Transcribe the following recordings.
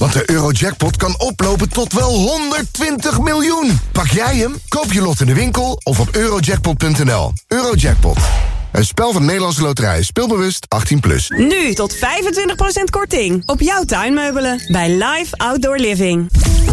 Want de Eurojackpot kan oplopen tot wel 120 miljoen. Pak jij hem? Koop je lot in de winkel of op eurojackpot.nl. Eurojackpot. Een spel van Nederlandse Loterij. Speelbewust 18+. Nu tot 25% korting op jouw tuinmeubelen bij Live Outdoor Living.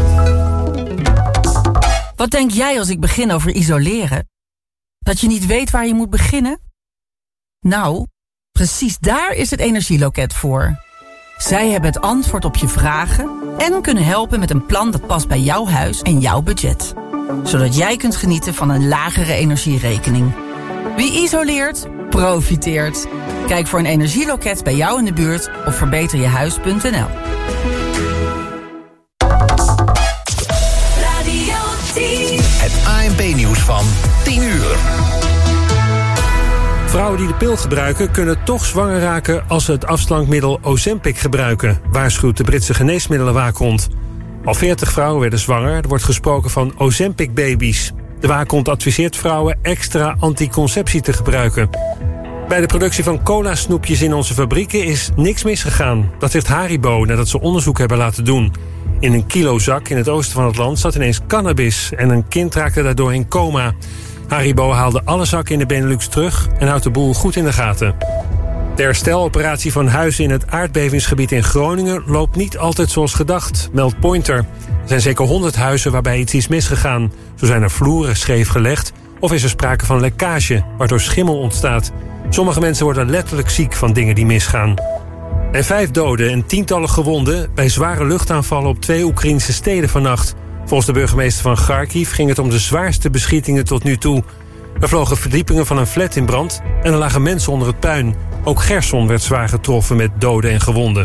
Wat denk jij als ik begin over isoleren? Dat je niet weet waar je moet beginnen? Nou, precies daar is het Energieloket voor. Zij hebben het antwoord op je vragen en kunnen helpen met een plan dat past bij jouw huis en jouw budget. Zodat jij kunt genieten van een lagere energierekening. Wie isoleert, profiteert. Kijk voor een energieloket bij jou in de buurt op verbeterjehuis.nl. Het ANP-nieuws van 10 uur. Vrouwen die de pil gebruiken kunnen toch zwanger raken als ze het afslankmiddel Ozempic gebruiken, waarschuwt de Britse geneesmiddelenwaakhond. Al 40 vrouwen werden zwanger. Er wordt gesproken van Ozempic-baby's. De waakhond adviseert vrouwen extra anticonceptie te gebruiken. Bij de productie van cola-snoepjes in onze fabrieken is niks misgegaan. Dat zegt Haribo nadat ze onderzoek hebben laten doen. In een kilozak in het oosten van het land zat ineens cannabis en een kind raakte daardoor in coma. Haribo haalde alle zakken in de Benelux terug en houdt de boel goed in de gaten. De hersteloperatie van huizen in het aardbevingsgebied in Groningen loopt niet altijd zoals gedacht, meldt Pointer. Er zijn zeker 100 huizen waarbij iets is misgegaan. Zo zijn er vloeren scheef gelegd of is er sprake van lekkage, waardoor schimmel ontstaat. Sommige mensen worden letterlijk ziek van dingen die misgaan. En 5 doden en tientallen gewonden bij zware luchtaanvallen op 2 Oekraïnse steden vannacht. Volgens de burgemeester van Kharkiv ging het om de zwaarste beschietingen tot nu toe. Er vlogen verdiepingen van een flat in brand en er lagen mensen onder het puin. Ook Gerson werd zwaar getroffen met doden en gewonden.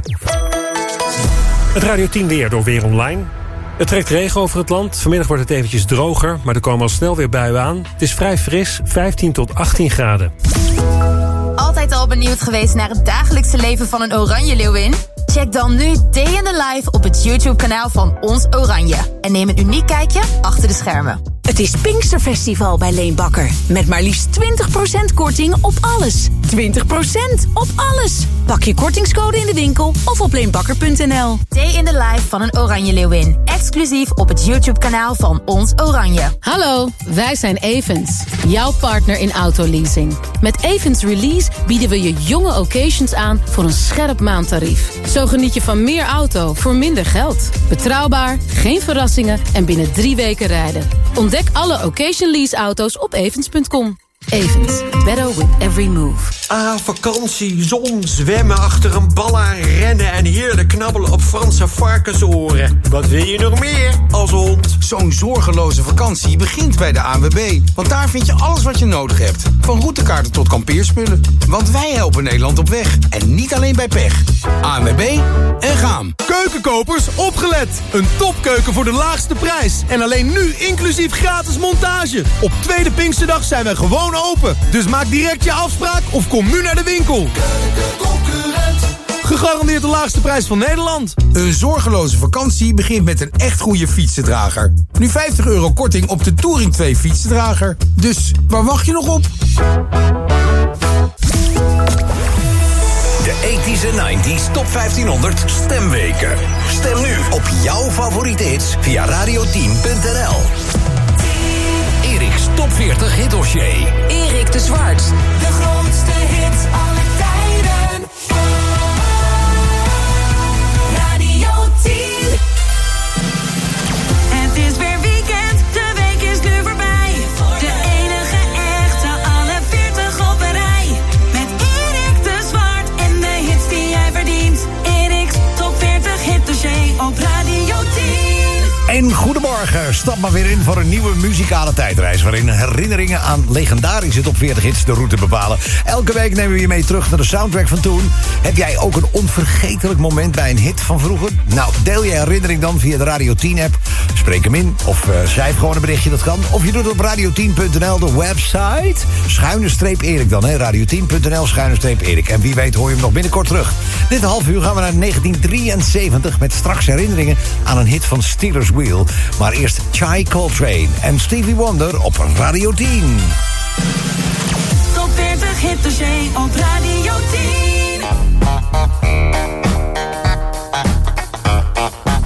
Het Radio 10 weer door Weer Online. Het trekt regen over het land. Vanmiddag wordt het eventjes droger, maar er komen al snel weer buien aan. Het is vrij fris, 15 tot 18 graden. Altijd al benieuwd geweest naar het dagelijkse leven van een oranje leeuwin? Check dan nu Day in the Life op het YouTube-kanaal van Ons Oranje. En neem een uniek kijkje achter de schermen. Het is Pinksterfestival bij Leenbakker. Met maar liefst 20% korting op alles. 20% op alles. Pak je kortingscode in de winkel of op leenbakker.nl. Day in the Life van een oranje leeuwin. Exclusief op het YouTube-kanaal van Ons Oranje. Hallo, wij zijn Evans. Jouw partner in autoleasing. Met Evans Release bieden we je jonge occasions aan voor een scherp maandtarief. Zo geniet je van meer auto voor minder geld. Betrouwbaar, geen verrassingen en binnen 3 weken rijden. Ontdek alle occasion lease auto's op evans.com. Evans, better with every move. Vakantie, zon, zwemmen, achter een bal aan rennen en heerlijk knabbelen op Franse varkensoren. Wat wil je nog meer als hond? Zo'n zorgeloze vakantie begint bij de ANWB. Want daar vind je alles wat je nodig hebt. Van routekaarten tot kampeerspullen. Want wij helpen Nederland op weg. En niet alleen bij pech. ANWB en gaan. Keukenkopers, opgelet! Een topkeuken voor de laagste prijs. En alleen nu inclusief gratis montage. Op tweede Pinksterdag zijn wij gewoon open. Dus maak direct je afspraak of kom nu naar de winkel. Gegarandeerd de laagste prijs van Nederland. Een zorgeloze vakantie begint met een echt goede fietsendrager. Nu €50 korting op de Touring 2 fietsendrager. Dus waar wacht je nog op? De 80s en 90s Top 1500 stemweken. Stem nu op jouw favoriete hits via radio10.nl. Erik's Top 40 hitdossier. Erik de Zwart. De grootste hits aller tijden. Radio 10. Het is weer weekend, de week is nu voorbij. De enige echte, alle 40 op een rij. Met Erik de Zwart en de hits die jij verdient. Erik's Top 40 hitdossier op Radio 10. En goedemorgen, stap maar weer in voor een nieuwe muzikale tijdreis... waarin herinneringen aan legendarische top 40 hits de route bepalen. Elke week nemen we je mee terug naar de soundtrack van toen. Heb jij ook een onvergetelijk moment bij een hit van vroeger? Nou, deel je herinnering dan via de Radio 10-app. Spreek hem in of schrijf gewoon een berichtje, dat kan. Of je doet het op radio10.nl, de website. _Erik dan, hè. radio10.nl _Erik. En wie weet hoor je hem nog binnenkort terug. Dit half uur gaan we naar 1973... met straks herinneringen aan een hit van Steelers Wheel. Maar eerst Chai Coltrane en Stevie Wonder op Radio 10. Top 40 hitdossier op Radio 10.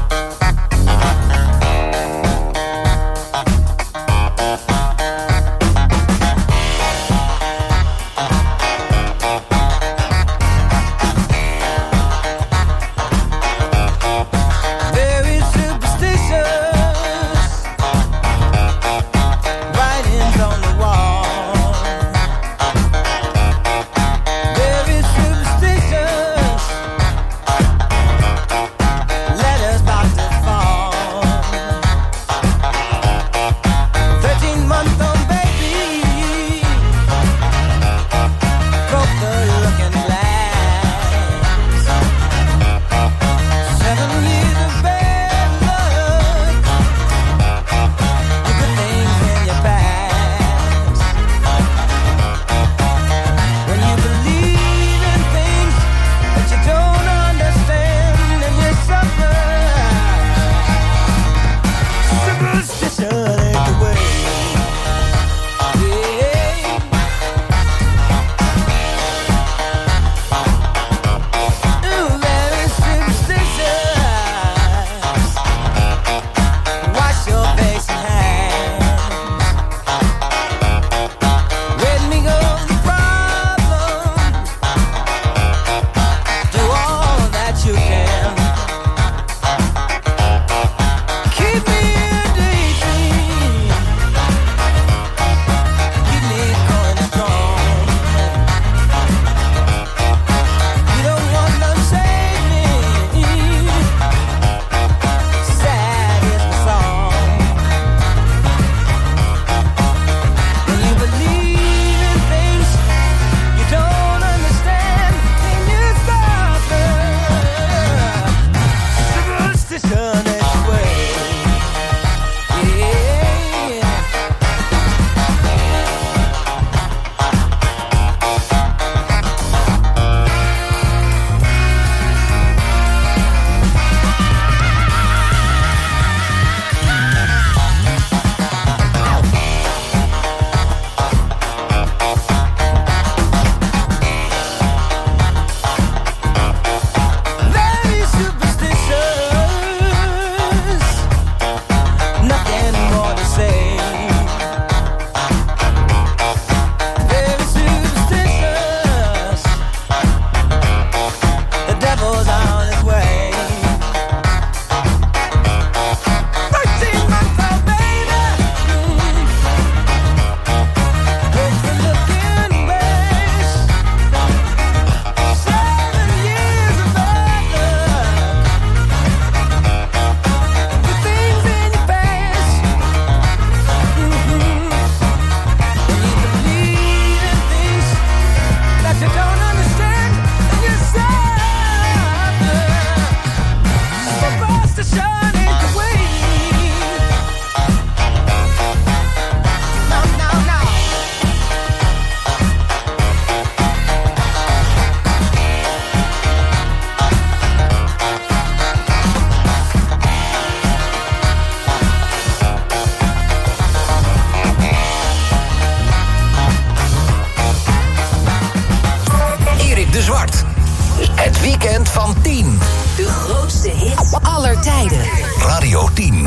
aller tijden. Radio 10.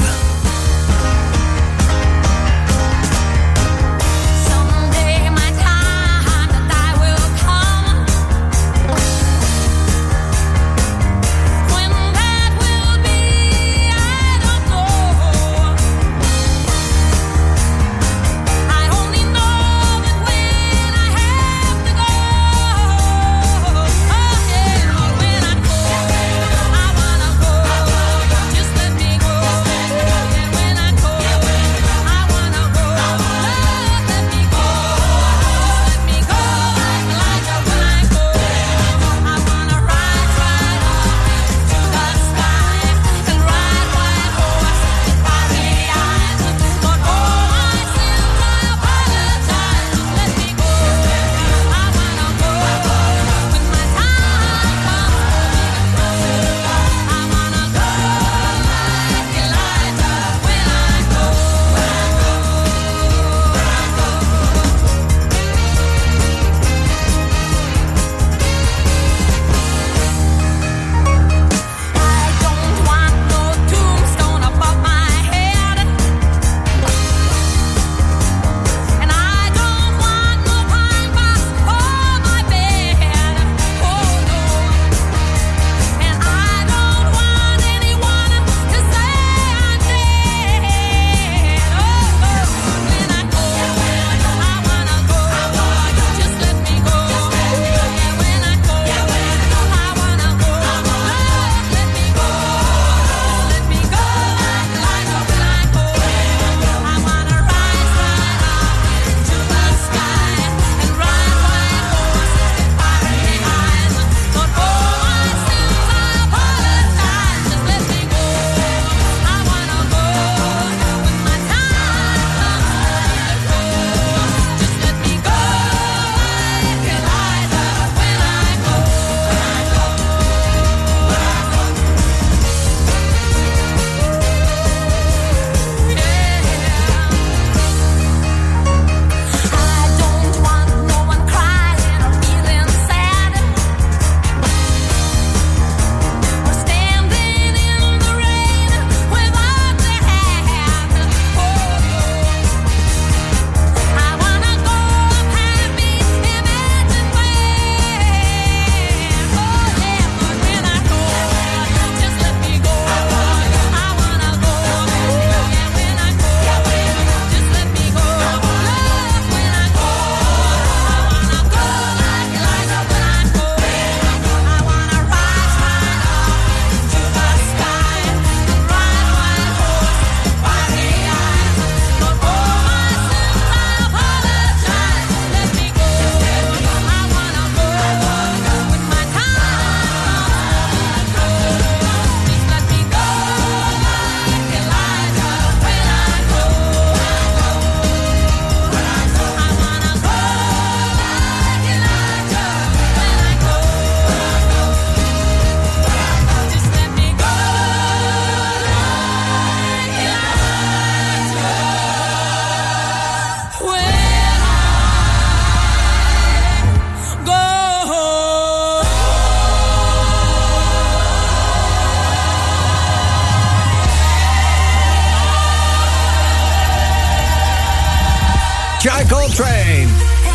Chai Coltrane.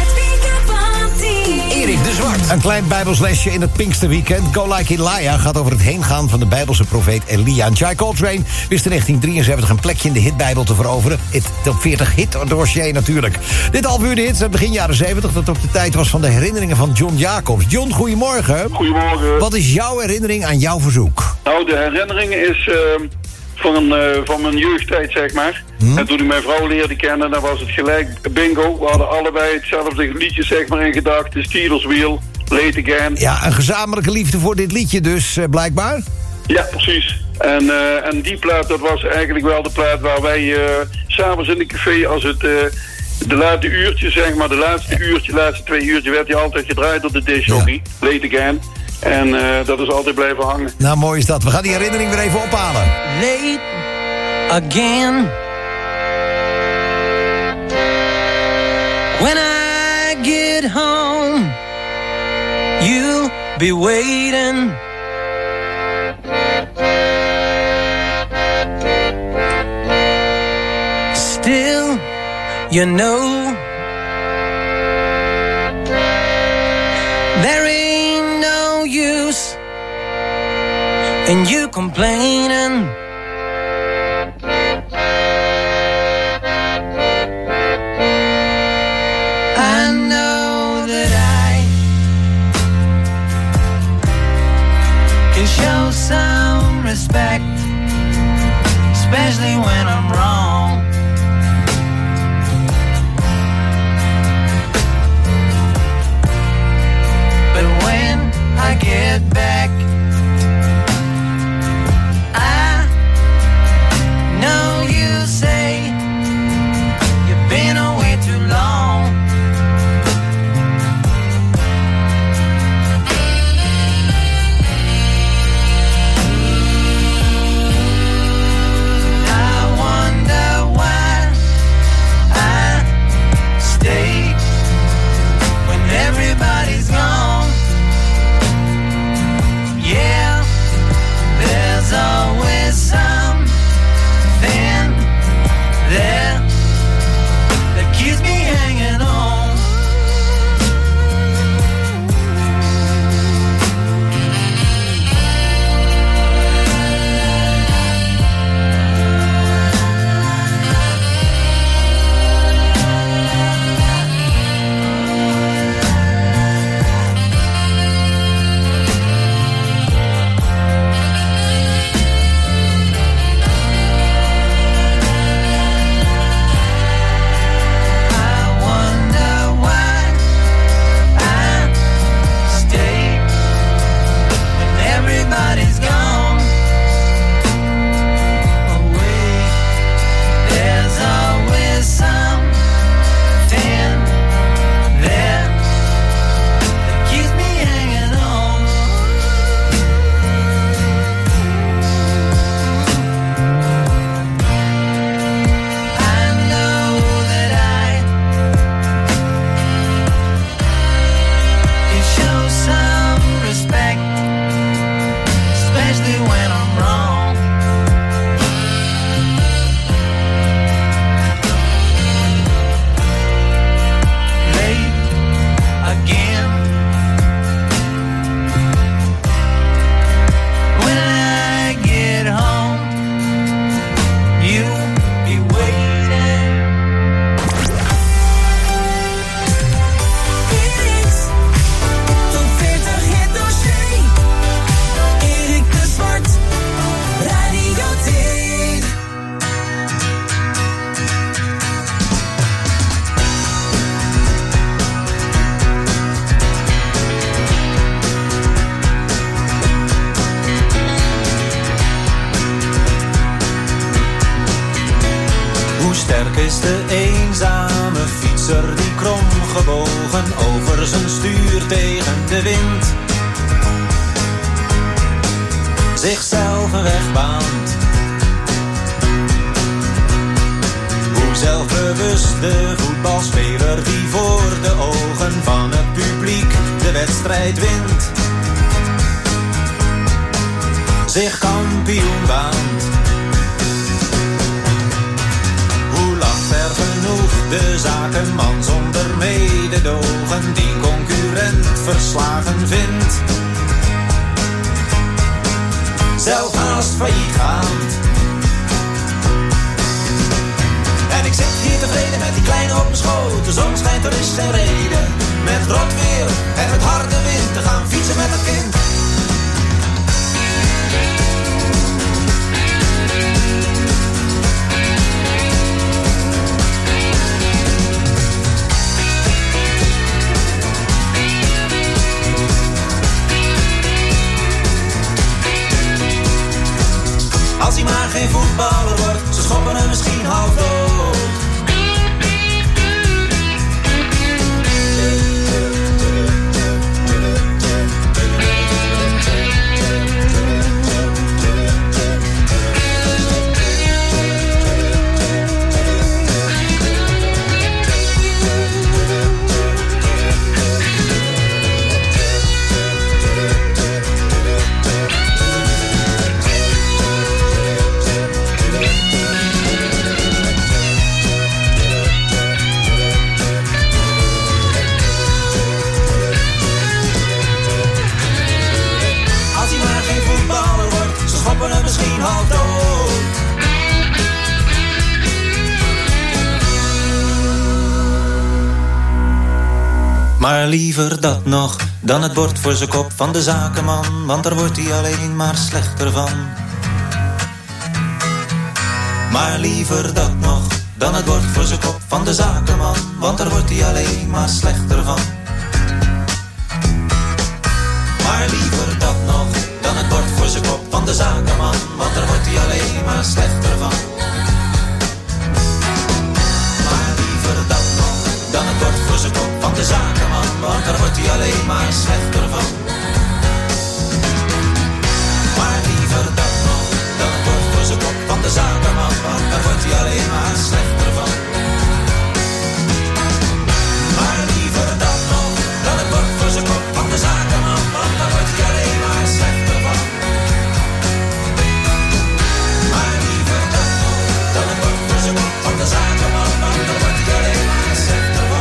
Erik de Zwart. Een klein bijbelslesje in het Pinksterweekend. Go Like Elijah gaat over het heengaan van de bijbelse profeet Elia. En Chai Coltrane wist in 1973 een plekje in de hitbijbel te veroveren. Het top 40 hit dossier natuurlijk. Dit half uur de hits uit begin jaren 70... dat ook de tijd was van de herinneringen van John Jacobs. John, goedemorgen. Goedemorgen. Wat is jouw herinnering aan jouw verzoek? Nou, de herinnering is van mijn jeugdtijd, zeg maar. En toen ik mijn vrouw leerde kennen, dan was het gelijk bingo. We hadden allebei hetzelfde liedje, zeg maar, in gedachten. Steelers Wheel, Late Again. Ja, een gezamenlijke liefde voor dit liedje dus, blijkbaar? Ja, precies. En die plaat, dat was eigenlijk wel de plaat waar wij s'avonds in de café, als het de laatste uurtje, zeg maar, de laatste 2 uurtjes werd hij altijd gedraaid op de discjockey. Ja. Late Again. En dat is altijd blijven hangen. Nou, mooi is dat. We gaan die herinnering weer even ophalen. Late again. When I get home, you'll be waiting. You know, there ain't no use in you complaining. I know that I can show some respect, especially when I'm wrong. But when I get back, I know you say you've been away too long. I wonder why I stay when everybody's gone. Yeah, there's always something there that keeps me hanging on. Everybody's gone away. There's always something there that keeps me hanging on. I know that I can show some respect, especially when I'm wrong. Late again. When I get home, you'll be waiting. Erik's Top 40 Hit Dossier. Erik de Zwart, Radio 10. Hoe sterk is de eenzame fietser die kromgebogen over zijn stuur tegen de wind zichzelf een weg baant? Hoe zelfbewust de voetbalspeler die voor de ogen van het publiek de wedstrijd wint zich kampioen baant? Hoe lacht er genoeg de zakenman zonder mededogen die concurrent verslagen vindt, zelf haast failliet gaand? En ik zit hier tevreden met die kleine op mijn schoot. De zon schijnt, er is geen reden met rot weer en met harde wind te gaan fietsen met het kind. Als hij maar geen voetballer wordt, ze schoppen hem misschien half dood. Maar liever dat nog dan het bord voor zijn kop van de zakenman, want daar wordt hij alleen maar slechter van. Maar liever dat nog dan het bord voor zijn kop van de zakenman, want daar wordt hij alleen maar slechter van. Maar liever dat nog dan het bord voor zijn kop van de zakenman, want daar wordt hij alleen maar slechter van. Maar liever dat nog dan het bord voor zijn kop van de zakenman, want daar wordt hij alleen maar slechter van. Maar liever dat nog dan het bord voor zijn kop van de zakenman, want daar wordt hij alleen maar slechter van. Maar liever dat nog dan het bord voor zijn kop van de zakenman, want daar wordt hij alleen maar slechter van. Maar liever dat nog dan het bord voor zijn kop van de zakenman, want daar wordt hij alleen maar slechter van.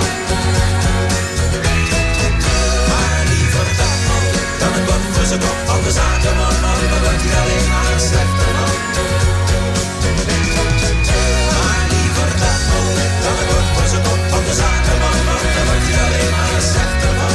Maar liever dat nog dan het bord voor zijn kop van de zakenman, want daar wordt hij alleen maar slechter van. Maar liever dat nog dan het bord voor zijn kop van de zakenman, want daar wordt hij alleen maar slechter van.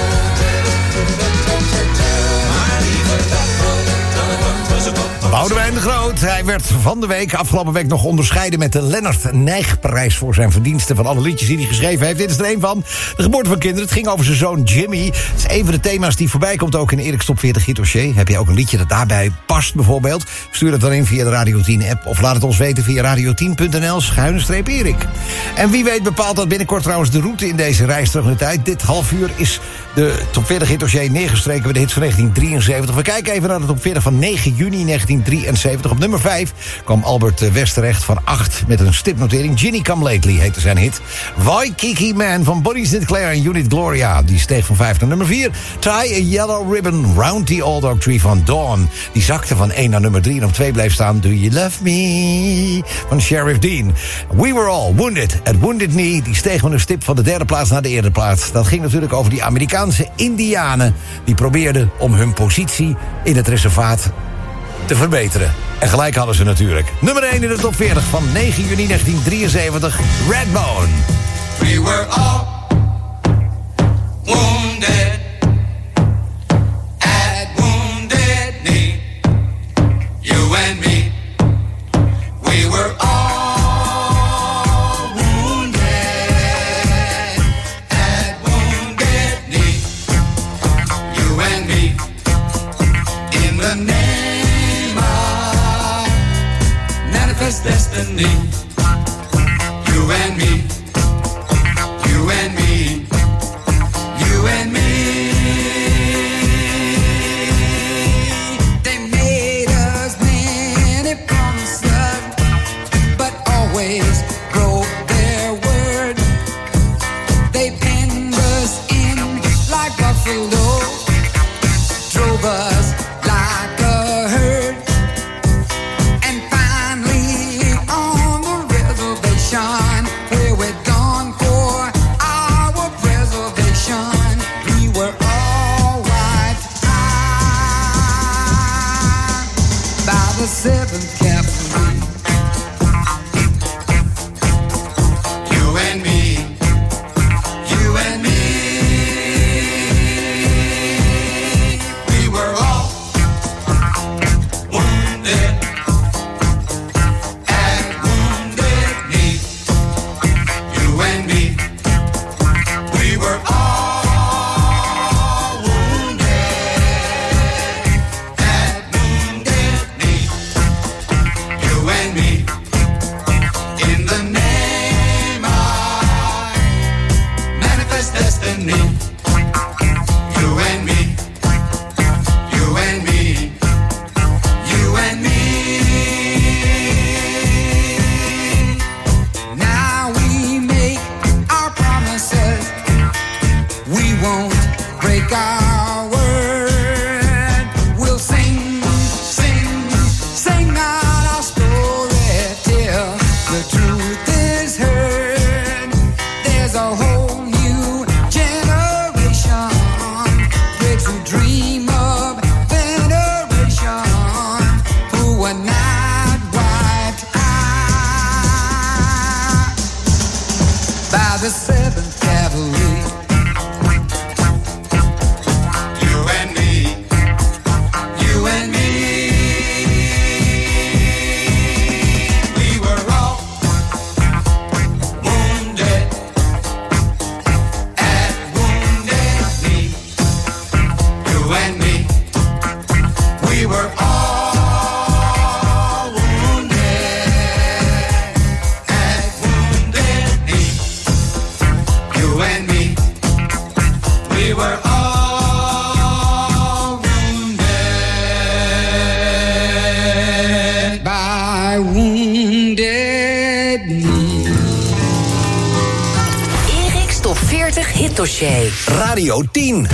Maar liever dat nog dan het bord voor zijn kop. Boudewijn de Groot, hij werd van de week, afgelopen week nog onderscheiden met de Lennart Nijgprijs voor zijn verdiensten van alle liedjes die hij geschreven heeft. Dit is er een van. De geboorte van kinderen. Het ging over zijn zoon Jimmy. Het is een van de thema's die voorbij komt ook in Erik's Top 40 Hit Dossier. Heb je ook een liedje dat daarbij past bijvoorbeeld? Stuur het dan in via de Radio 10 app of laat het ons weten via radio10.nl/Erik. En wie weet bepaalt dat binnenkort trouwens de route in deze reis terug in de tijd. Dit half uur is de Top 40 Hit Dossier neergestreken bij de hits van 1973. We kijken even naar de Top 40 van 9 juni 1973. Op nummer 5 kwam Albert West terecht van 8 met een stipnotering. Ginny Come Lately heette zijn hit. Waikiki Man van Bonnie Sinclair en Unit Gloria. Die steeg van 5 naar nummer 4. Tie a Yellow Ribbon Round the Old Oak Tree van Dawn. Die zakte van 1 naar nummer 3 en op 2 bleef staan. Do You Love Me van Sheriff Dean. We Were All Wounded at Wounded Knee. Die steeg van een stip van de derde plaats naar de eerste plaats. Dat ging natuurlijk over die Amerikaanse indianen. Die probeerden om hun positie in het reservaat te verbeteren. En gelijk hadden ze natuurlijk. Nummer 1 in de top 40 van 9 juni 1973. Redbone. We were all wounded at Wounded Knee. You and me. We were all wounded at Wounded Knee. You and me. In the name of manifest destiny. You and me. You and me. You and me. They made us many promises, but always broke their word. They penned us in like buffalo, drove us like a herd, and finally on the reservation where we my wounded knee. Erik's Top 40 Hitdossier. Radio 10.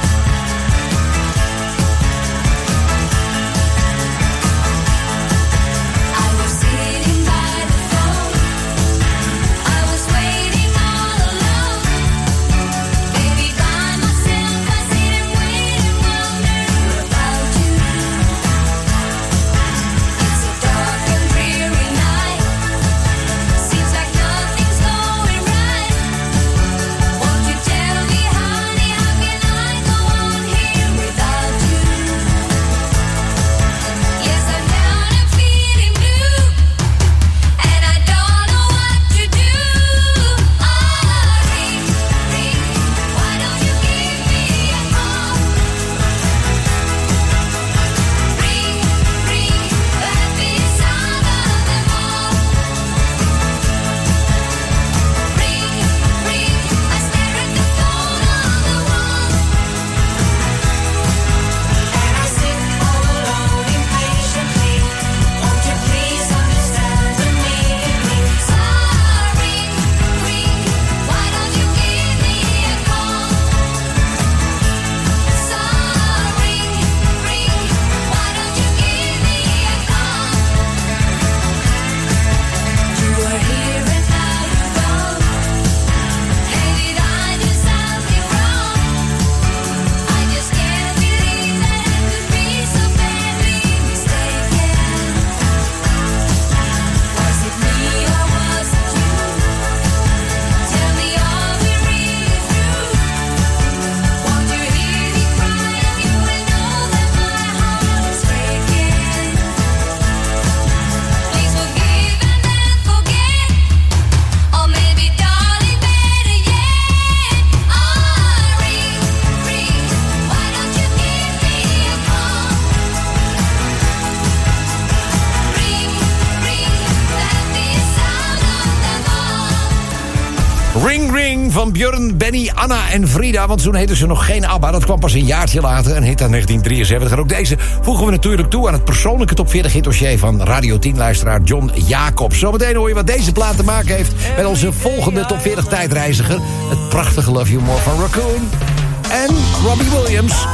Ring Ring van Björn, Benny, Anna en Frida. Want toen heette ze nog geen ABBA. Dat kwam pas een jaartje later, een hit uit 1973. En ook deze voegen we natuurlijk toe aan het persoonlijke top 40 hitdossier van Radio 10-luisteraar John Jacobs. Zometeen hoor je wat deze plaat te maken heeft met onze volgende top 40 tijdreiziger. Het prachtige Love You More van Raccoon. En Robbie Williams.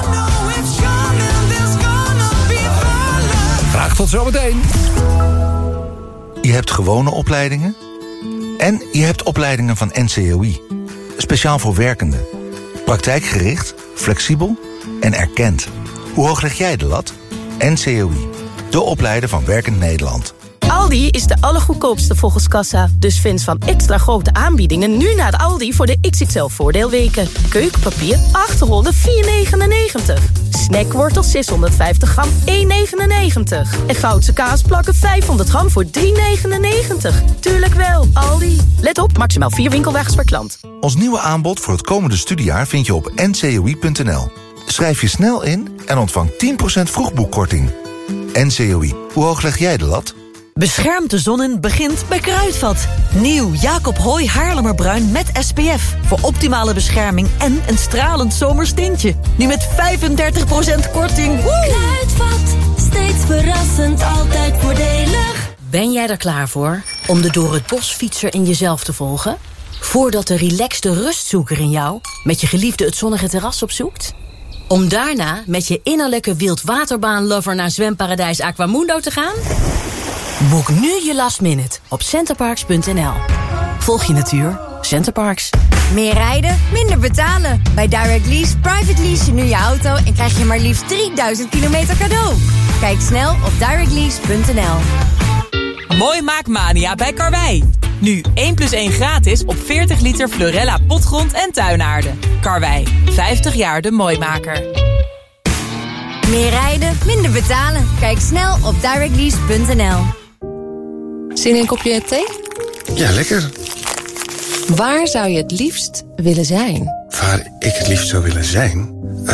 Graag tot zometeen. Je hebt gewone opleidingen en je hebt opleidingen van NCOI. Speciaal voor werkenden. Praktijkgericht, flexibel en erkend. Hoe hoog leg jij de lat? NCOI, de opleider van Werkend Nederland. Aldi is de allergoedkoopste volgens kassa. Dus vind van extra grote aanbiedingen nu naar de Aldi voor de XXL voordeelweken. Keukenpapier 8 rollen 4,99. Snackwortels 650 gram 1,99. En Goudse kaasplakken 500 gram voor 3,99. Tuurlijk wel, Aldi. Let op, maximaal 4 winkelwagens per klant. Ons nieuwe aanbod voor het komende studiejaar vind je op ncoi.nl. Schrijf je snel in en ontvang 10% vroegboekkorting. NCOI, hoe hoog leg jij de lat? Bescherm de zon in begint bij Kruidvat. Nieuw Jacob Hooy Haarlemmerbruin met SPF. Voor optimale bescherming en een stralend zomers tintje. Nu met 35% korting. Woe! Kruidvat, steeds verrassend, altijd voordelig. Ben jij er klaar voor om de door het bos fietser in jezelf te volgen? Voordat de relaxte rustzoeker in jou met je geliefde het zonnige terras opzoekt? Om daarna met je innerlijke wildwaterbaan-lover naar zwemparadijs Aquamundo te gaan? Boek nu je last minute op centerparks.nl. Volg je natuur, Centerparks. Meer rijden, minder betalen. Bij Direct Lease private lease je nu je auto en krijg je maar liefst 3000 kilometer cadeau. Kijk snel op directlease.nl. Mooi maakmania bij Karwei. Nu 1+1 gratis op 40 liter Florella potgrond en tuinaarde. Karwei, 50 jaar de mooimaker. Meer rijden, minder betalen. Kijk snel op directlease.nl. Zin in een kopje thee? Ja, lekker. Waar zou je het liefst willen zijn? Waar ik het liefst zou willen zijn?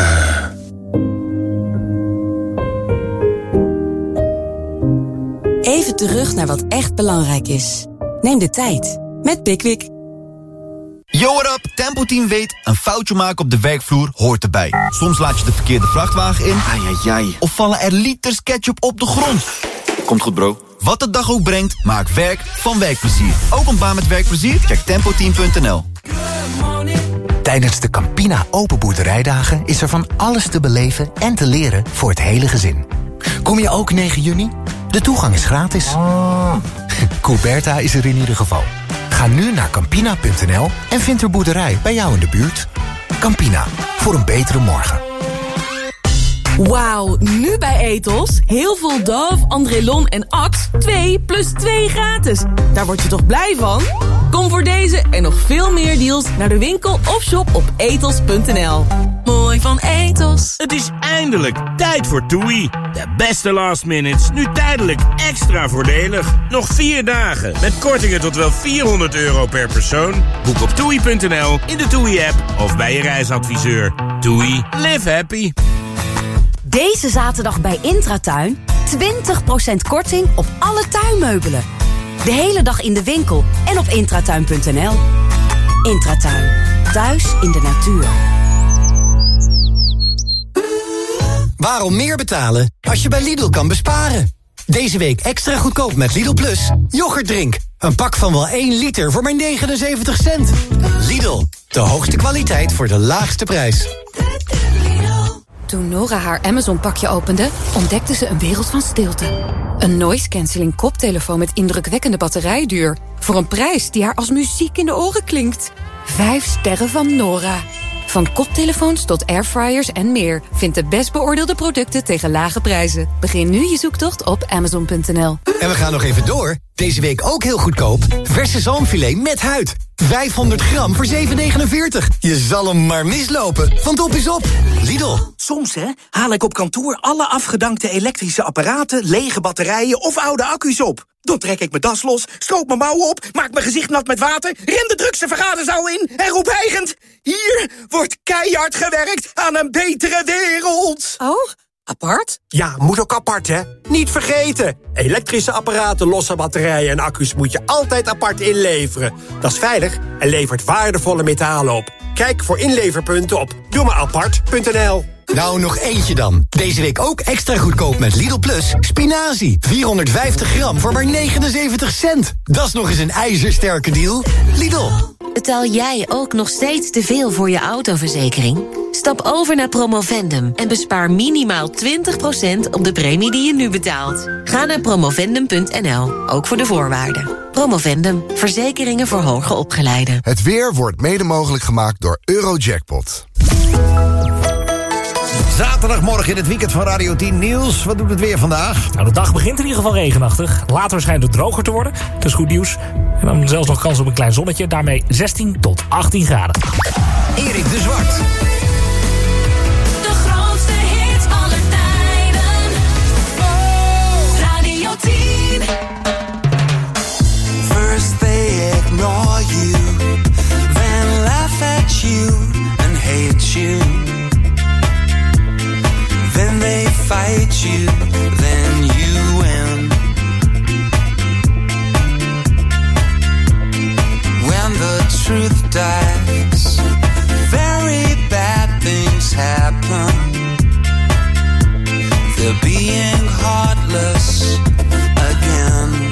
Even terug naar wat echt belangrijk is. Neem de tijd met Pickwick. Yo, what up? Tempo Team weet, een foutje maken op de werkvloer hoort erbij. Soms laat je de verkeerde vrachtwagen in. Ai, ai, ai. Of vallen er liters ketchup op de grond. Komt goed, bro. Wat de dag ook brengt, maak werk van werkplezier. Ook een baan met werkplezier? Check tempoteam.nl. Tijdens de Campina Open Boerderijdagen is er van alles te beleven en te leren voor het hele gezin. Kom je ook 9 juni? De toegang is gratis. Couberta is er in ieder geval. Ga nu naar Campina.nl en vind een boerderij bij jou in de buurt. Campina, voor een betere morgen. Wauw, nu bij Ethos. Heel veel Dove, Andrelon en Axe 2 plus 2 gratis. Daar word je toch blij van? Kom voor deze en nog veel meer deals naar de winkel of shop op ethos.nl. Mooi van Ethos. Het is eindelijk tijd voor TUI. De beste last minutes, nu tijdelijk extra voordelig. Nog 4 dagen met kortingen tot wel €400 per persoon. Boek op TUI.nl, in de TUI-app of bij je reisadviseur. TUI, live happy. Deze zaterdag bij Intratuin 20% korting op alle tuinmeubelen. De hele dag in de winkel en op intratuin.nl. Intratuin, thuis in de natuur. Waarom meer betalen als je bij Lidl kan besparen? Deze week extra goedkoop met Lidl Plus. Yoghurtdrink. Een pak van wel 1 liter voor maar 79 cent. Lidl, de hoogste kwaliteit voor de laagste prijs. Toen Nora haar Amazon-pakje opende, ontdekte ze een wereld van stilte. Een noise-canceling koptelefoon met indrukwekkende batterijduur. Voor een prijs die haar als muziek in de oren klinkt. 5 sterren van Nora. Van koptelefoons tot airfryers en meer. Vind de best beoordeelde producten tegen lage prijzen. Begin nu je zoektocht op Amazon.nl. En we gaan nog even door. Deze week ook heel goedkoop. Verse zalmfilet met huid. 500 gram voor €7,49. Je zal hem maar mislopen, want op is op. Lidl. Soms haal ik op kantoor alle afgedankte elektrische apparaten, lege batterijen of oude accu's op. Dan trek ik mijn das los, stroop mijn mouwen op, maak mijn gezicht nat met water, ren de drukste vergaderzaal in en roep hijgend: hier wordt keihard gewerkt aan een betere wereld. Oh, apart? Ja, moet ook apart, hè? Niet vergeten. Elektrische apparaten, losse batterijen en accu's moet je altijd apart inleveren. Dat is veilig en levert waardevolle metalen op. Kijk voor inleverpunten op doemaapart.nl. Nou, nog eentje dan. Deze week ook extra goedkoop met Lidl Plus. Spinazie, 450 gram voor maar 79 cent. Dat is nog eens een ijzersterke deal. Lidl. Betaal jij ook nog steeds te veel voor je autoverzekering? Stap over naar Promovendum en bespaar minimaal 20% op de premie die je nu betaalt. Ga naar promovendum.nl, ook voor de voorwaarden. Promovendum, verzekeringen voor hoger opgeleiden. Het weer wordt mede mogelijk gemaakt door Eurojackpot. Zaterdagmorgen in het weekend van Radio 10 Nieuws. Wat doet het weer vandaag? Nou, de dag begint in ieder geval regenachtig. Later schijnt het droger te worden. Dat is goed nieuws. En dan zelfs nog kans op een klein zonnetje. Daarmee 16 tot 18 graden. Erik de Zwart. De grootste hits aller tijden. Radio 10. First they ignore you, then laugh at you and hate you. Then they fight you, then you win. When the truth dies, very bad things happen. They're being heartless again.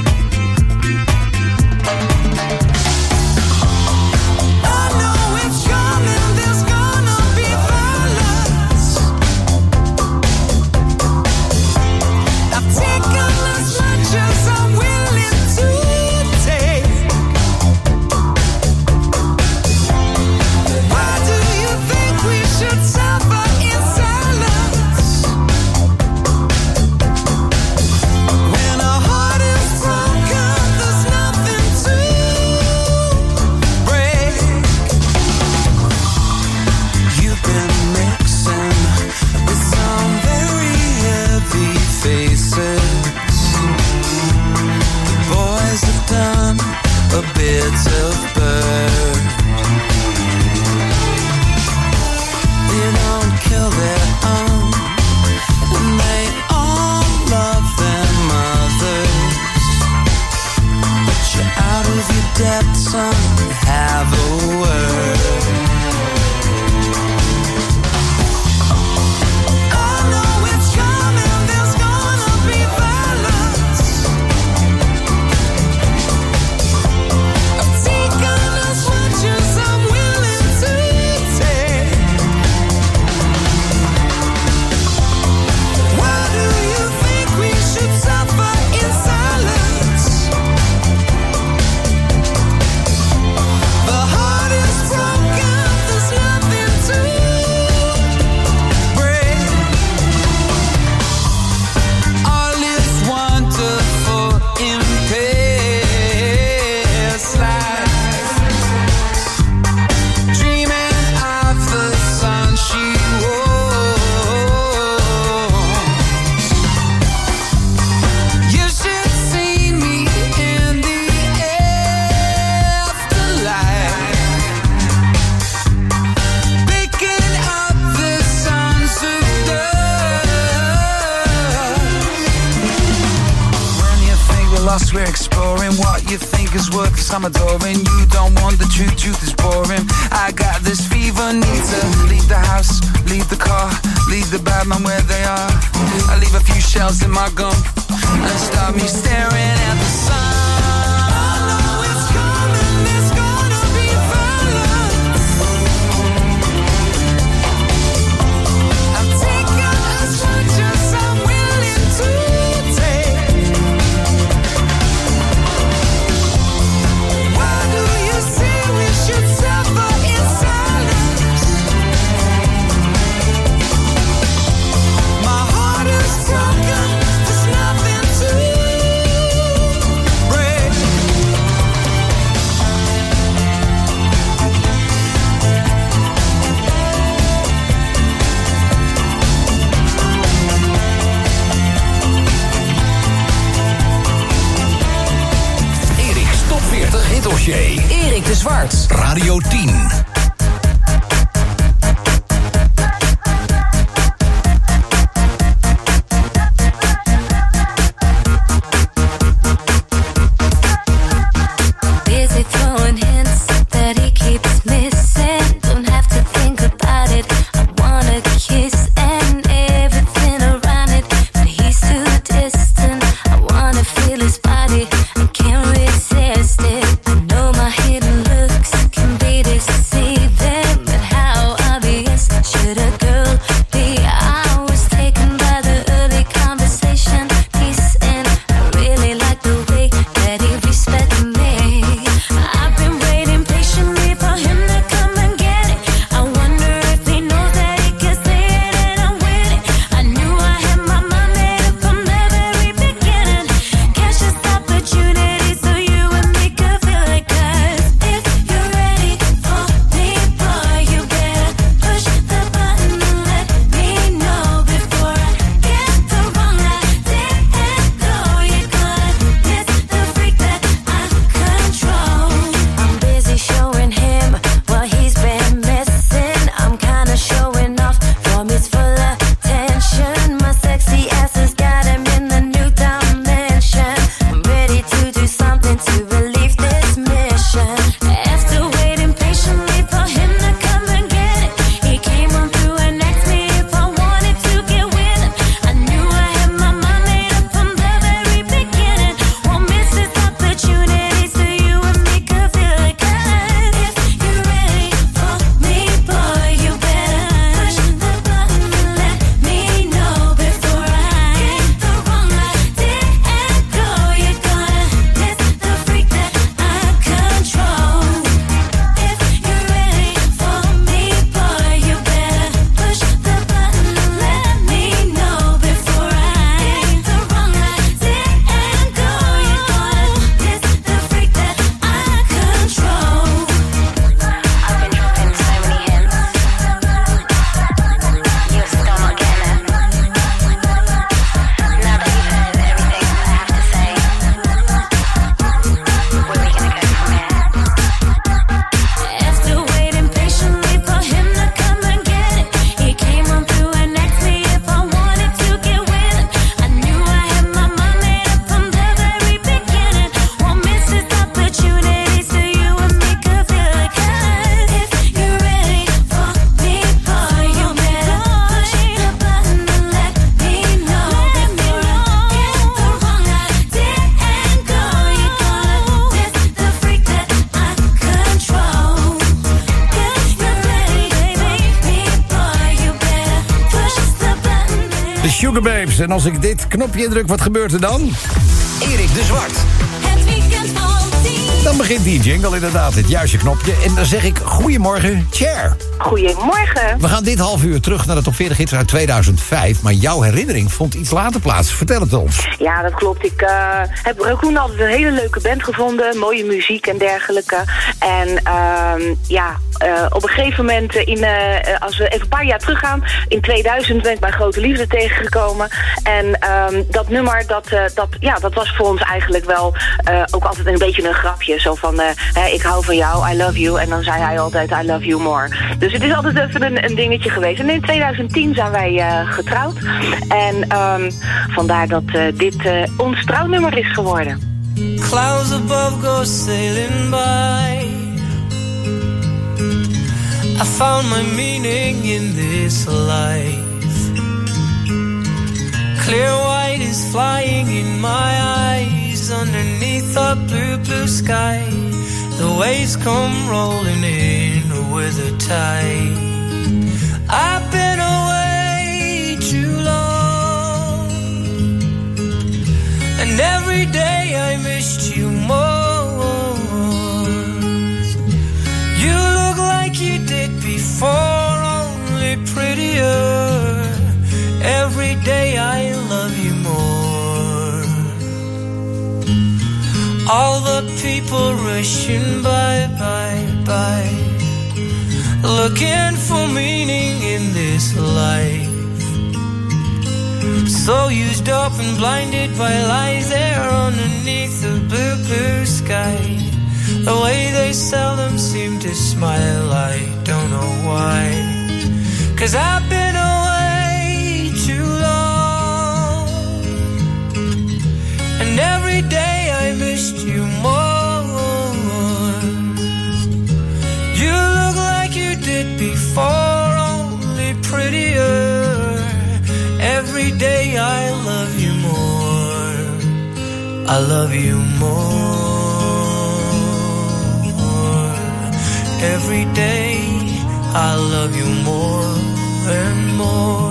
exploring what you think is worth some adoring. You don't want the truth is boring. I got this fever, need to leave the house, leave the car, leave the bad man where they are. I leave a few shells in my gum and start me staring at the sun. Erik de Zwart. Radio 10. Sugar Babes. En als ik dit knopje indruk, wat gebeurt er dan? Erik de Zwart. Het weekend van 10. Dan begint die jingle inderdaad, het juiste knopje. En dan zeg ik, goedemorgen, Cher. Goedemorgen. We gaan dit half uur terug naar de top 40 hits uit 2005. Maar jouw herinnering vond iets later plaats. Vertel het ons. Ja, dat klopt. Ik heb Raccoon altijd een hele leuke band gevonden. Mooie muziek en dergelijke. En op een gegeven moment, als we even een paar jaar teruggaan, in 2000 ben ik mijn grote liefde tegengekomen. En dat nummer, dat was voor ons eigenlijk wel ook altijd een beetje een grapje. Zo van, ik hou van jou, I love you. En dan zei hij altijd, I love you more. Dus het is altijd even een dingetje geweest. En in 2010 zijn wij getrouwd. En vandaar dat dit ons trouwnummer is geworden. Clouds above go sailing by. I found my meaning in this life. Clear white is flying in my eyes. Underneath a blue, blue sky, the waves come rolling in with a tide. I've been away too long, and every day I missed you more. You look like you did before, only prettier. Every day I love you more. All the people rushing by, looking for meaning in this life. So used up and blinded by lies there underneath the blue, blue sky. The way they seldom seem to smile, I don't know why. 'Cause I've been away too long, and every day I missed you more. You look like you did before, only prettier. Every day I love you more. I love you more. Every day I love you more and more.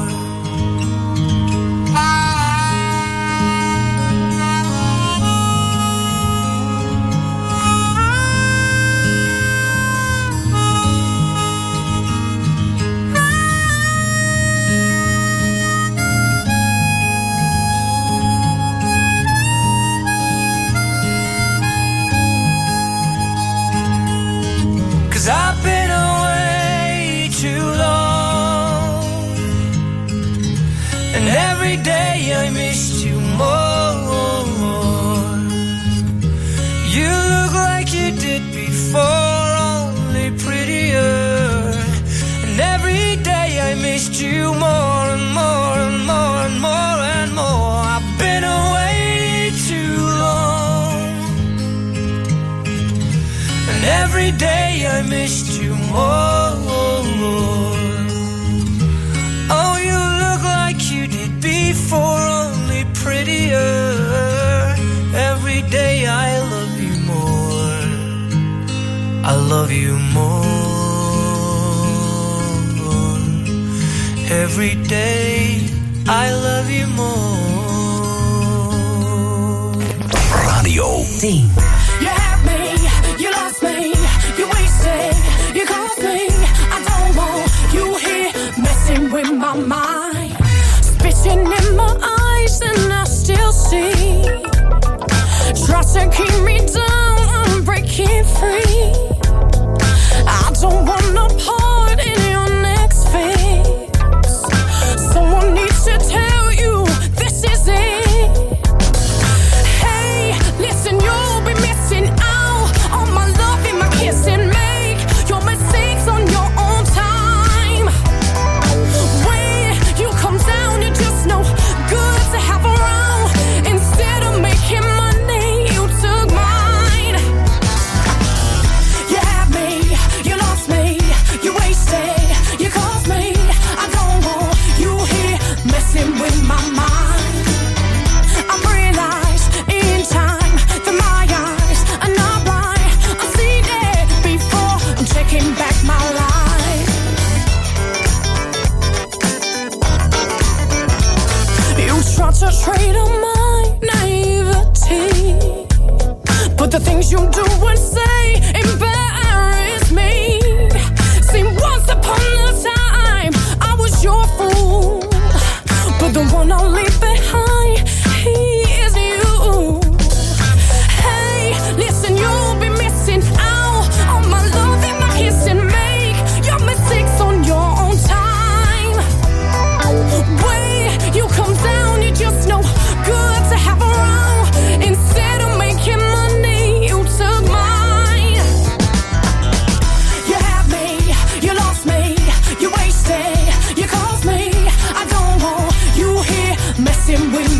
I've been away too long, and every day I missed you more. You look like you did before, only prettier. And every day I missed you more and more and more and more and more. I've been away too long, and every day I missed you more. Oh, you look like you did before, only prettier. Every day I love you more. I love you more. Every day I love you more. Radio 10. You have me, you lost me, you wasted, you caused me. I don't want you here messing with my mind. Spitting in my eyes and I still see. Try to keep me down, I'm breaking free. I don't want no part in your next fix. Someone needs to tell you this is it. Hey, listen, you'll be missing out on my love and my kiss and make your mistakes on your own time. When you come down, you're just no good to have around. Instead of making money, you took mine. You had me, you lost me, you wasted, you caused me. I don't want you here messing with my mind. I realized in time that my eyes are not blind. I've seen it before, I'm taking back my life. You tried to trade on my naivety, but the things you do and say embarrass me. See, once upon a time I was your fool, but the one I'll leave behind, he is you. Hey, listen, you'll be missing out on my love and my kiss and make your mistakes on your own time. When you come down, you're just no good to have around. Instead of making money, you took mine. You had me, you lost me, you wasted, you caused me. I don't want you here messing with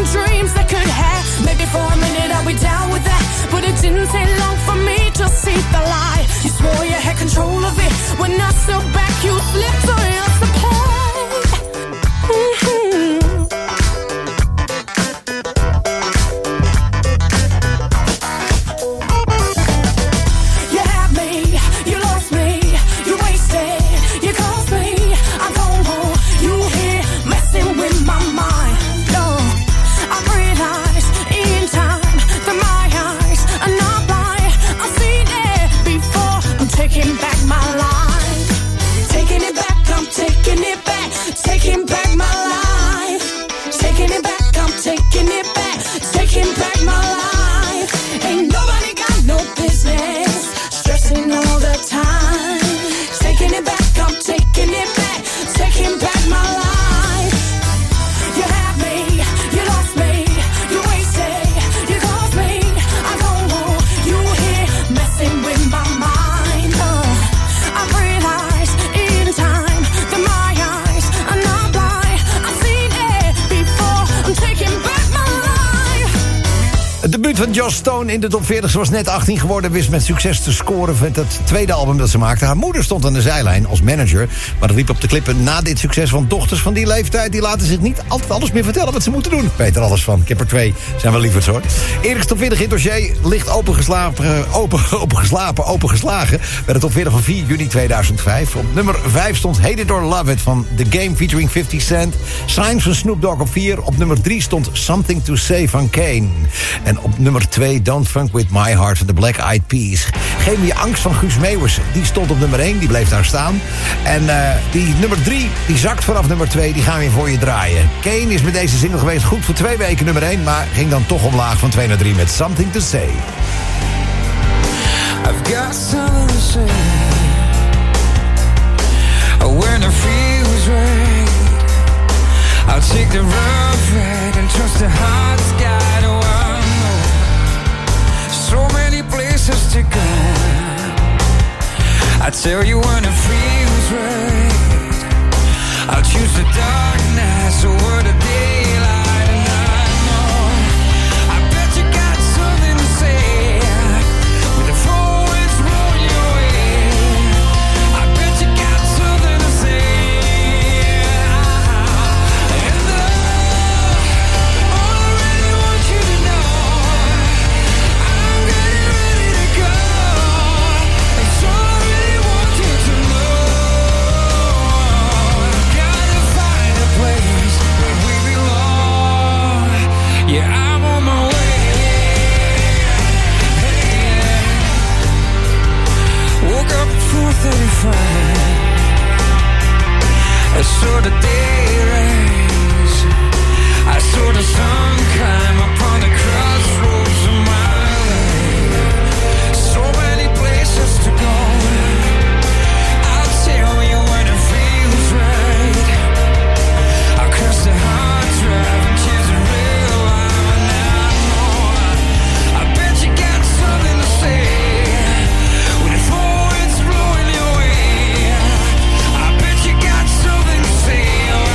and dreams that could have. Maybe for a minute I'll be down with that, but it didn't take long for me to see the lie. You swore you had control of it. When I stood back, you slipped on your supply. You had me, you lost me, you wasted, you caused me. I don't want you here messing with my mind. No, I realized in time that my eyes are not blind. I've seen it before. I'm taking back my life. Taking it back, I'm taking it back. Taking back my life. Taking it back, I'm taking it back. Taking back my life. Ain't nobody got no business stressing all the time. Taking it back, I'm taking it back. Taking back my life. You had me, you lost me, you wasted, you caused me. I don't want you here messing with my mind. I realized in time that my eyes are not blind. I've seen it before. I'm taking back my life. Het debuut van Joss Stone in de top 40. Ze was net 18 geworden, wist met succes te scoren met het tweede album dat ze maakte. Haar moeder stond aan de zijlijn als manager, maar dat liep op de klippen na dit succes. Want dochters van die leeftijd die laten zich niet altijd alles meer vertellen wat ze moeten doen. Ik weet er alles van. Ik heb er 2. Zijn wel lieverds hoor. Erik's top 40 hit dossier ligt opengeslagen bij de top 40 van 4 juni 2005. Op nummer 5 stond Hate It or Love It van The Game featuring 50 Cent. Signs van Snoop Dogg op 4. Op nummer 3 stond Something to Say van Kane. En op nummer 2 Don't Funk With My Heart van The Black Eyed Peas. Geef me je angst van Guus Meeuwers. Die stond op nummer 1, die bleef daar staan. En die nummer 3, die zakt vanaf nummer 2, die gaan we voor je draaien. Kane is met deze single geweest goed voor 2 weken nummer 1, maar ging dan toch omlaag van 2 naar 3 met Something to Say. I've got something to say. When the feels right, I'll take the rough ride and trust the heart's guide. Oh, I know so many places to go. I tell you when it feels right, I'll choose the dark nights over the daylight. And I know, I bet you got something to say. With the four winds blowing your way, I bet you got something to say. And all I really want you to know, I'm getting ready to go. It's all I really want you to know. Gotta find a place where we belong. Yeah, I'm on my way. Woke up at 4:35. I saw the day rise. I saw the sun climb upon the crossroads of my life. So many places to go. I'll tell you when it feels right. I'll cross the hard drive and choose a real life. And I know, I bet you got something to say. When the four winds blowing your way, I bet you got something to say. Oh,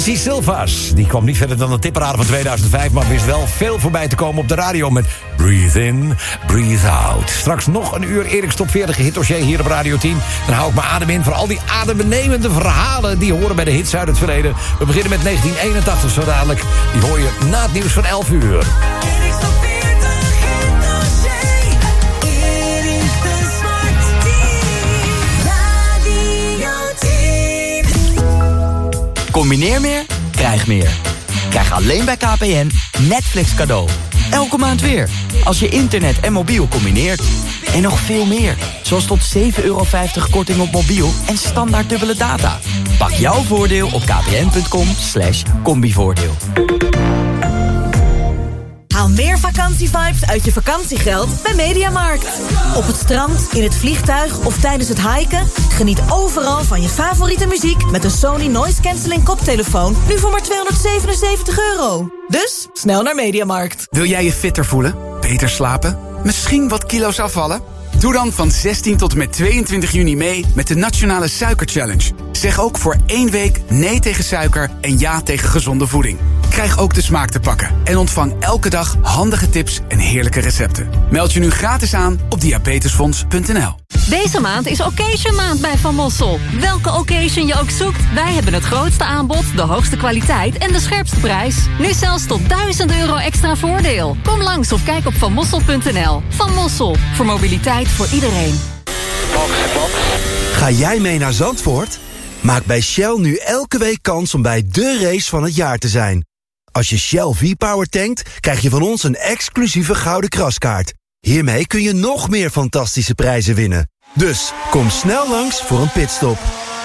Nancy Silvas. Die kwam niet verder dan de tipparade van 2005... maar wist wel veel voorbij te komen op de radio met Breathe In, Breathe Out. Straks nog een uur Erik's Top 40 hitdossier hier op Radio 10. Dan hou ik mijn adem in voor al die adembenemende verhalen... die horen bij de hits uit het verleden. We beginnen met 1981 zo dadelijk. Die hoor je na het nieuws van 11 uur. Erik's Top 40 hitdossier. Erik de Zwart 10. Radio 10. Combineer meer, krijg meer. Krijg alleen bij KPN Netflix cadeau. Elke maand weer. Als je internet en mobiel combineert. En nog veel meer. Zoals tot €7,50 korting op mobiel en standaard dubbele data. Pak jouw voordeel op kpn.com/combivoordeel. Haal meer vakantievibes uit je vakantiegeld bij Mediamarkt. Op het strand, in het vliegtuig of tijdens het hiken... geniet overal van je favoriete muziek... met een Sony Noise Cancelling koptelefoon... nu voor maar €277. Dus, snel naar Mediamarkt. Wil jij je fitter voelen? Beter slapen? Misschien wat kilo's afvallen? Doe dan van 16 tot en met 22 juni mee met de Nationale Suiker Challenge. Zeg ook voor 1 week nee tegen suiker en ja tegen gezonde voeding. Krijg ook de smaak te pakken en ontvang elke dag handige tips en heerlijke recepten. Meld je nu gratis aan op diabetesfonds.nl. Deze maand is Occasion maand bij Van Mossel. Welke occasion je ook zoekt, wij hebben het grootste aanbod, de hoogste kwaliteit en de scherpste prijs. Nu zelfs tot €1000 extra voordeel. Kom langs of kijk op vanmossel.nl. Van Mossel, voor mobiliteit voor iedereen. Ga jij mee naar Zandvoort? Maak bij Shell nu elke week kans om bij de race van het jaar te zijn. Als je Shell V-Power tankt, krijg je van ons een exclusieve gouden kraskaart. Hiermee kun je nog meer fantastische prijzen winnen. Dus kom snel langs voor een pitstop.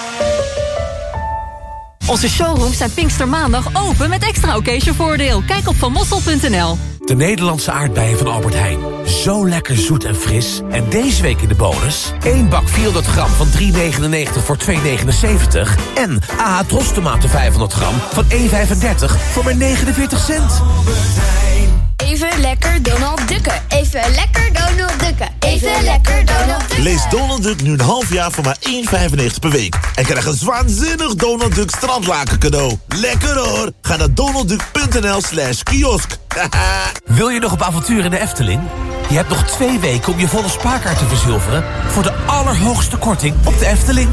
Onze showrooms zijn Pinkstermaandag open met extra occasion voordeel. Kijk op vanmossel.nl. De Nederlandse aardbeien van Albert Heijn. Zo lekker zoet en fris. En deze week in de bonus... 1 bak 400 gram van €3,99 voor €2,79. En AH Tros tomaten 500 gram van €1,35 voor maar 49 cent. Even lekker Donald Ducken. Even lekker Donald Ducken. Even lekker Donald Ducken. Lees Donald Duck nu een half jaar voor maar €1,95 per week. En krijg een waanzinnig Donald Duck strandlaken cadeau. Lekker hoor. Ga naar donaldduck.nl/kiosk. Wil je nog op avontuur in de Efteling? Je hebt nog 2 weken om je volle spaarkaart te verzilveren... voor de allerhoogste korting op de Efteling.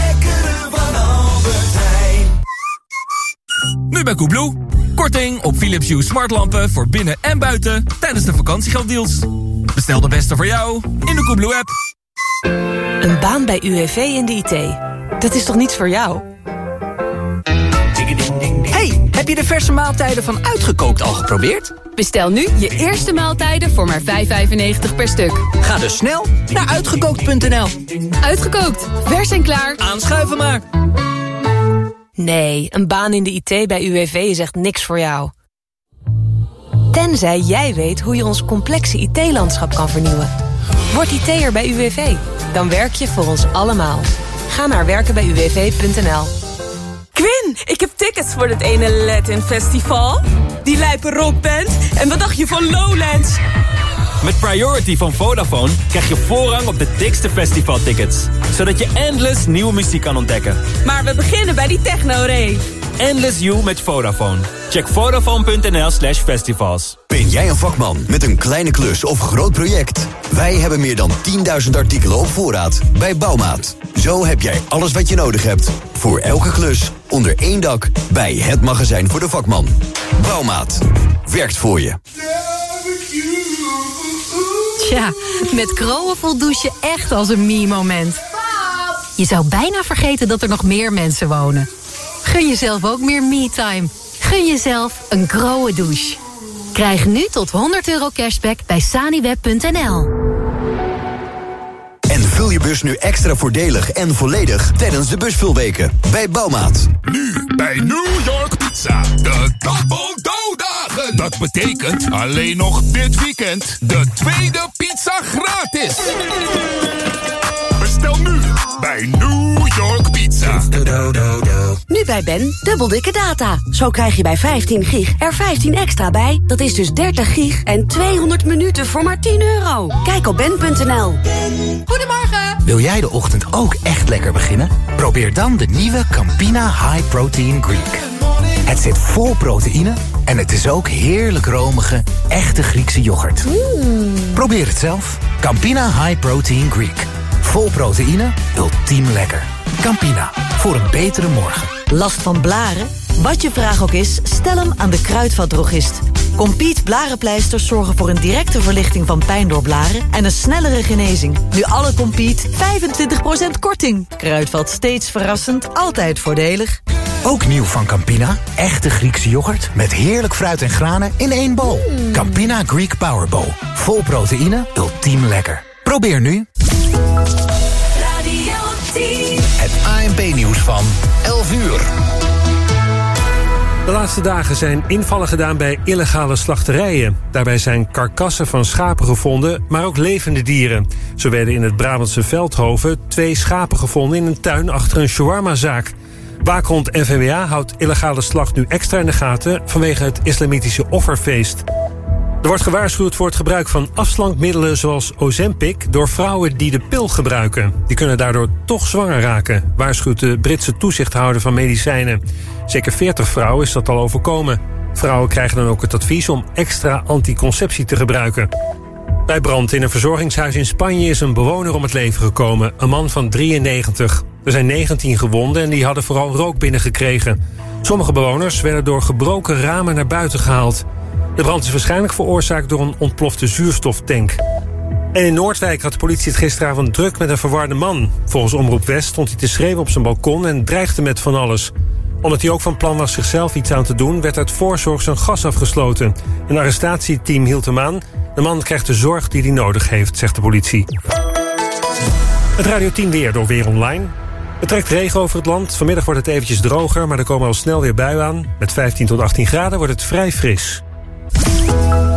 Nu bij Koebloe. Korting op Philips Hue smartlampen voor binnen en buiten tijdens de vakantiegelddeals. Bestel de beste voor jou in de Koebloe-app. Een baan bij UWV in de IT. Dat is toch niets voor jou? Hey, heb je de verse maaltijden van Uitgekookt al geprobeerd? Bestel nu je eerste maaltijden voor maar €5,95 per stuk. Ga dus snel naar uitgekookt.nl. Uitgekookt, vers en klaar. Aanschuiven maar. Nee, een baan in de IT bij UWV is echt niks voor jou. Tenzij jij weet hoe je ons complexe IT-landschap kan vernieuwen. Word IT'er bij UWV. Dan werk je voor ons allemaal. Ga naar werkenbijuwv.nl. Quinn, ik heb tickets voor het ene Latin Festival. Die lijpe rockband. En wat dacht je van Lowlands? Met Priority van Vodafone krijg je voorrang op de dikste festivaltickets. Zodat je endless nieuwe muziek kan ontdekken. Maar we beginnen bij die techno-rave. Endless You met Vodafone. Check vodafone.nl/festivals. Ben jij een vakman met een kleine klus of groot project? Wij hebben meer dan 10.000 artikelen op voorraad bij Bouwmaat. Zo heb jij alles wat je nodig hebt. Voor elke klus, onder één dak, bij het magazijn voor de vakman. Bouwmaat. Werkt voor je. Tja, met Kroon voelt douchen echt als een me-moment. Je zou bijna vergeten dat er nog meer mensen wonen. Gun jezelf ook meer me-time. Gun jezelf een Kroon douche. Krijg nu tot €100 cashback bij saniweb.nl. En vul je bus nu extra voordelig en volledig tijdens de busvulweken bij Bouwmaat. Nu bij New York Pizza, de Double Dough-dagen. Dat betekent alleen nog dit weekend de tweede pizza gratis. Bestel nu bij New York Pizza. Nu bij Ben, dubbel dikke data. Zo krijg je bij 15 gig er 15 extra bij. Dat is dus 30 gig en 200 minuten voor maar €10. Kijk op ben.nl. Goedemorgen. Wil jij de ochtend ook echt lekker beginnen? Probeer dan de nieuwe Campina High Protein Greek. Het zit vol proteïne en het is ook heerlijk romige, echte Griekse yoghurt. Probeer het zelf. Campina High Protein Greek. Vol proteïne, ultiem lekker. Campina, voor een betere morgen. Last van blaren? Wat je vraag ook is, stel hem aan de Kruidvatdrogist. Compeat blarenpleisters zorgen voor een directe verlichting van pijn door blaren en een snellere genezing. Nu alle Compeat 25% korting. Kruidvat steeds verrassend, altijd voordelig. Ook nieuw van Campina, echte Griekse yoghurt met heerlijk fruit en granen in één bol. Campina Greek Power Bowl. Vol proteïne, ultiem lekker. Probeer nu. Radio 10. Het ANP-nieuws van 11 uur. De laatste dagen zijn invallen gedaan bij illegale slachterijen. Daarbij zijn karkassen van schapen gevonden, maar ook levende dieren. Zo werden in het Brabantse Veldhoven 2 schapen gevonden in een tuin achter een shawarmazaak. Waakhond NVWA houdt illegale slacht nu extra in de gaten vanwege het islamitische offerfeest. Er wordt gewaarschuwd voor het gebruik van afslankmiddelen zoals Ozempic door vrouwen die de pil gebruiken. Die kunnen daardoor toch zwanger raken, waarschuwt de Britse toezichthouder van medicijnen. Zeker 40 vrouwen is dat al overkomen. Vrouwen krijgen dan ook het advies om extra anticonceptie te gebruiken. Bij brand in een verzorgingshuis in Spanje is een bewoner om het leven gekomen, een man van 93. Er zijn 19 gewonden en die hadden vooral rook binnengekregen. Sommige bewoners werden door gebroken ramen naar buiten gehaald. De brand is waarschijnlijk veroorzaakt door een ontplofte zuurstoftank. En in Noordwijk had de politie het gisteravond druk met een verwarde man. Volgens Omroep West stond hij te schreeuwen op zijn balkon en dreigde met van alles. Omdat hij ook van plan was zichzelf iets aan te doen, werd uit voorzorg zijn gas afgesloten. Een arrestatieteam hield hem aan. De man krijgt de zorg die hij nodig heeft, zegt de politie. Het Radio 10 weer door Weer Online. Het trekt regen over het land. Vanmiddag wordt het eventjes droger, maar er komen al snel weer buien aan. Met 15 tot 18 graden wordt het vrij fris.